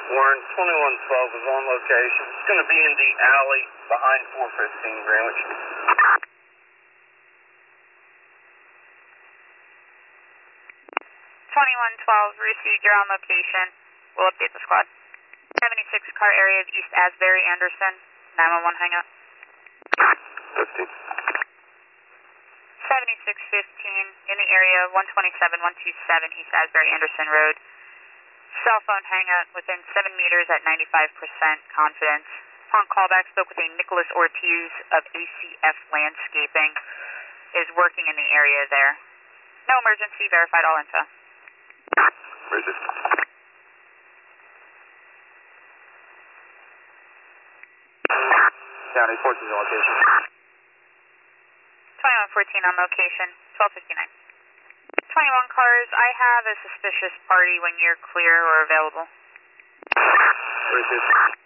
Warren, 2112 is on location. It's going to be in the alley behind 415 Greenwich. 2112, received, you're on location. We'll update the squad. 76 car area of East Asbury Anderson, 911 hang up. 15. 7615 in the area of 127 127 East Asbury Anderson Road. Cell phone hang up within 7 meters at 95% confidence. Upon callback, spoke with a Nicholas Ortiz of ACF Landscaping. Is working in the area there. No emergency, verified all info. Where's it? County 14 on location. 2114 on location, 1259. 21 cars, I have a suspicious party when you're clear or available. Where's it?